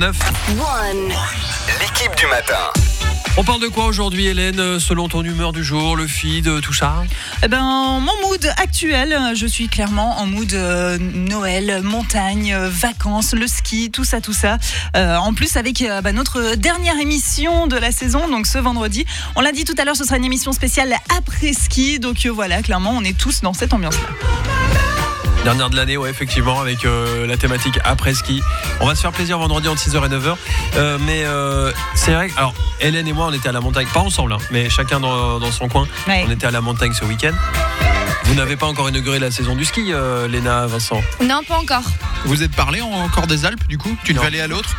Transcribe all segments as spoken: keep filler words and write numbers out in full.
trente-neuf. One. L'équipe du matin. On parle de quoi aujourd'hui, Hélène, selon ton humeur du jour, le feed, tout ça? Eh ben, mon mood actuel, je suis clairement en mood euh, Noël, montagne, euh, vacances, le ski, tout ça, tout ça. Euh, en plus, avec euh, bah, notre dernière émission de la saison, donc ce vendredi. On l'a dit tout à l'heure, ce sera une émission spéciale après ski. Donc euh, voilà, clairement, on est tous dans cette ambiance-là. Dernière de l'année, ouais, effectivement, avec euh, la thématique après-ski. On va se faire plaisir vendredi entre six heures et neuf heures. Euh, mais euh, c'est vrai que, alors, Hélène et moi, on était à la montagne, pas ensemble, hein, mais chacun dans, dans son coin. Ouais. On était à la montagne ce week-end. Vous n'avez pas encore inauguré la saison du ski, euh, Léna, Vincent? Non, pas encore. Vous êtes parlé encore des Alpes, du coup? D'une Non. vallée à l'autre?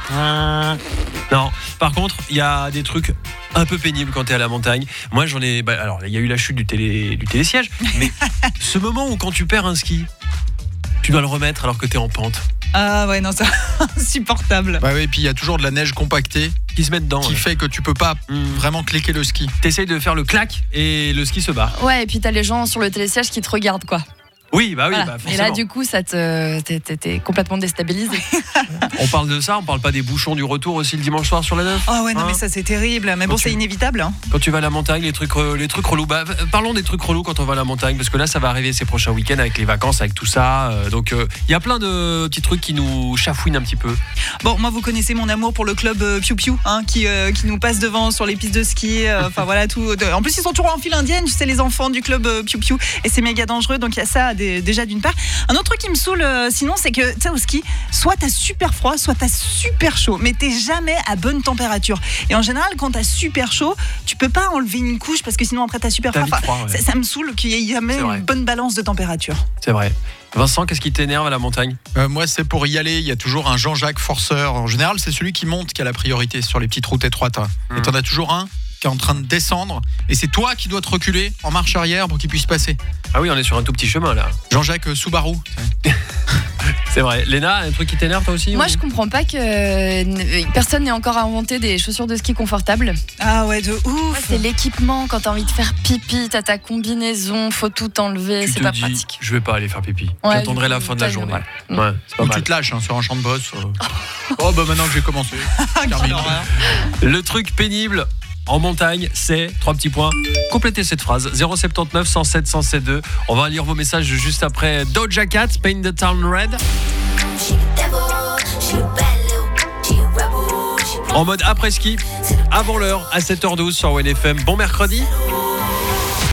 Non. Par contre, il y a des trucs un peu pénibles quand tu es à la montagne. Moi, j'en ai. Bah, alors, il y a eu la chute du, télé, du télésiège, mais ce moment où quand tu perds un ski, tu dois le remettre alors que tu es en pente. Ah ouais, non, c'est insupportable. Bah oui, et puis il y a toujours de la neige compactée Qui se met dedans. qui ouais. fait que tu peux pas Mmh. vraiment cliquer le ski. T'essayes de faire le clac et le ski se barre. Ouais, et puis t'as les gens sur le télésiège qui te regardent, quoi. Oui, bah oui, Voilà. bah et forcément. là, du coup, ça te, t'es, t'es- t'es complètement déstabilisé. On parle de ça, on parle pas des bouchons du retour aussi le dimanche soir sur la neuf. Ah ouais, non, Hein mais ça, c'est terrible. Mais bon, Quand c'est tu- inévitable. Hein. Quand tu vas à la montagne, les trucs, euh, les trucs relous. Bah, euh, parlons des trucs relous quand on va à la montagne, parce que là, ça va arriver ces prochains week-ends avec les vacances, avec tout ça. euh, donc, il euh, y a plein de petits trucs qui nous chafouinent un petit peu. Bon, moi, vous connaissez mon amour pour le club euh, Piu Piu, hein, qui, euh, qui nous passe devant sur les pistes de ski. euh, Enfin, voilà, tout. De- En plus, ils sont toujours en file indienne, tu sais, les enfants du club euh, Piu Piu. Et c'est méga dangereux. Donc, il y a ça des- déjà d'une part. Un autre truc qui me saoule, euh, sinon, c'est que, tu sais, au ski, soit t'as super froid, soit t'as super chaud. Mais t'es jamais à bonne température. Et en général, quand t'as super chaud, tu peux pas enlever une couche parce que sinon, après, t'as super T'as froid. vite froid, ouais. ça, ça me saoule qu'il y ait jamais C'est vrai. une bonne balance de température. C'est vrai. Vincent, qu'est-ce qui t'énerve à la montagne? Euh, moi, c'est pour y aller. Il y a toujours un Jean-Jacques forceur. En général, c'est celui qui monte qui a la priorité sur les petites routes étroites. hein. Mmh. Et t'en as toujours un qui est en train de descendre. Et c'est toi qui dois te reculer en marche arrière pour qu'il puisse passer. Ah oui, on est sur un tout petit chemin là. Jean-Jacques euh, Subaru. C'est vrai. Léna, un truc qui t'énerve toi aussi? Moi, ou- je comprends pas que euh, personne n'ait encore inventé des chaussures de ski confortables. Ah ouais, de ouf. Ouais, c'est l'équipement. Quand t'as envie de faire pipi, t'as ta combinaison, faut tout enlever, Tu c'est te pas dis, pratique. je vais pas aller faire pipi. Ouais, J'attendrai du la coup, fin de la t'as- journée. voilà. Ouais, c'est pas Ou mal. tu te lâches hein, sur un champ de boss. euh. Oh, bah maintenant que j'ai commencé. Terminé. Le truc pénible en montagne, c'est trois petits points. Complétez cette phrase zéro sept neuf, cent sept, cent sept deux. On va lire vos messages juste après Doja Cat, Paint the Town Red. En mode après ski, avant l'heure à sept heures douze sur W N F M. Bon mercredi.